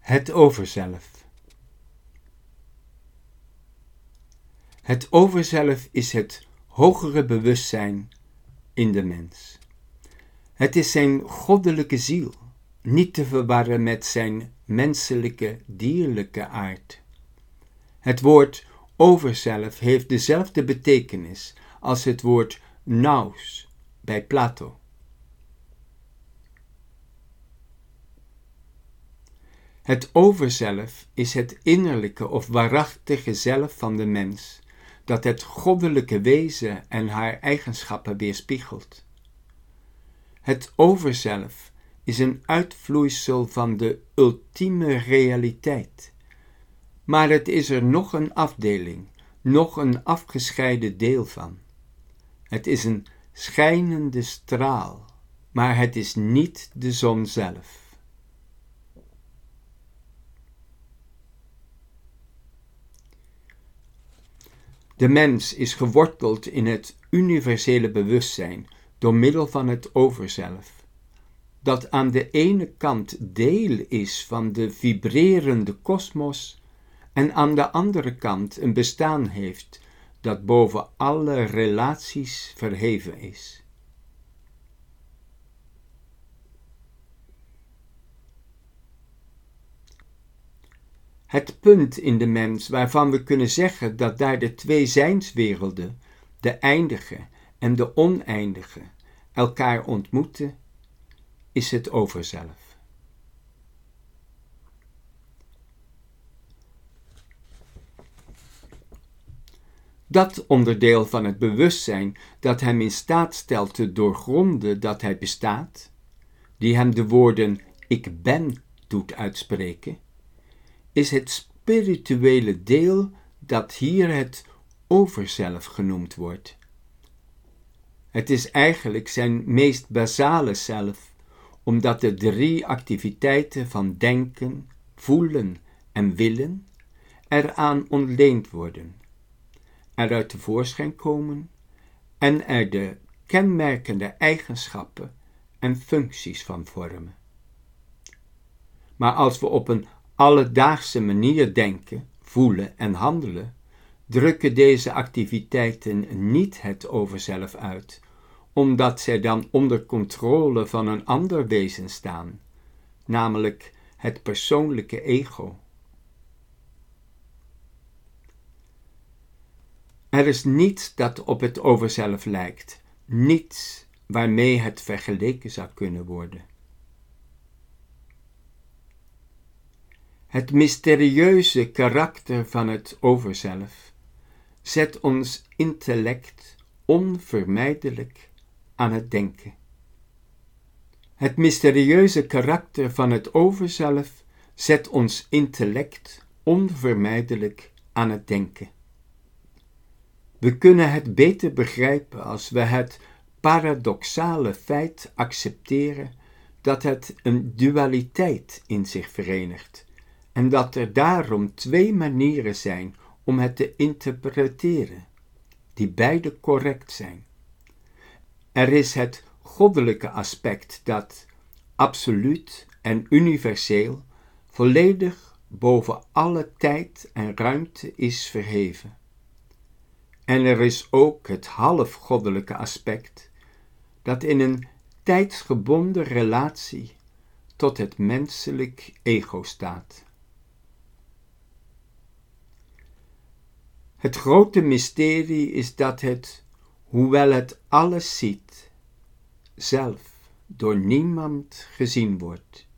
Het overzelf. Het overzelf is het hogere bewustzijn in de mens. Het is zijn goddelijke ziel, niet te verwarren met zijn menselijke, dierlijke aard. Het woord overzelf heeft dezelfde betekenis als het woord nous bij Plato. Het overzelf is het innerlijke of waarachtige zelf van de mens, dat het goddelijke wezen en haar eigenschappen weerspiegelt. Het overzelf is een uitvloeisel van de ultieme realiteit, maar het is er nog een afdeling, nog een afgescheiden deel van. Het is een schijnende straal, maar het is niet de zon zelf. De mens is geworteld in het universele bewustzijn door middel van het overzelf, dat aan de ene kant deel is van de vibrerende kosmos en aan de andere kant een bestaan heeft dat boven alle relaties verheven is. Het punt in de mens waarvan we kunnen zeggen dat daar de twee zijnswerelden, de eindige en de oneindige, elkaar ontmoeten, is het overzelf. Dat onderdeel van het bewustzijn dat hem in staat stelt te doorgronden dat hij bestaat, die hem de woorden ik ben doet uitspreken, is het spirituele deel dat hier het overzelf genoemd wordt. Het is eigenlijk zijn meest basale zelf, omdat de drie activiteiten van denken, voelen en willen eraan ontleend worden, eruit tevoorschijn komen en er de kenmerkende eigenschappen en functies van vormen. Maar als we op een alledaagse manier denken, voelen en handelen, drukken deze activiteiten niet het overzelf uit, omdat zij dan onder controle van een ander wezen staan, namelijk het persoonlijke ego. Er is niets dat op het overzelf lijkt, niets waarmee het vergeleken zou kunnen worden. Het mysterieuze karakter van het overzelf zet ons intellect onvermijdelijk aan het denken. Het mysterieuze karakter van het overzelf zet ons intellect onvermijdelijk aan het denken. We kunnen het beter begrijpen als we het paradoxale feit accepteren dat het een dualiteit in zich verenigt en dat er daarom twee manieren zijn om het te interpreteren, die beide correct zijn. Er is het goddelijke aspect dat, absoluut en universeel, volledig boven alle tijd en ruimte is verheven. En er is ook het halfgoddelijke aspect, dat in een tijdsgebonden relatie tot het menselijk ego staat. Het grote mysterie is dat het, hoewel het alles ziet, zelf door niemand gezien wordt.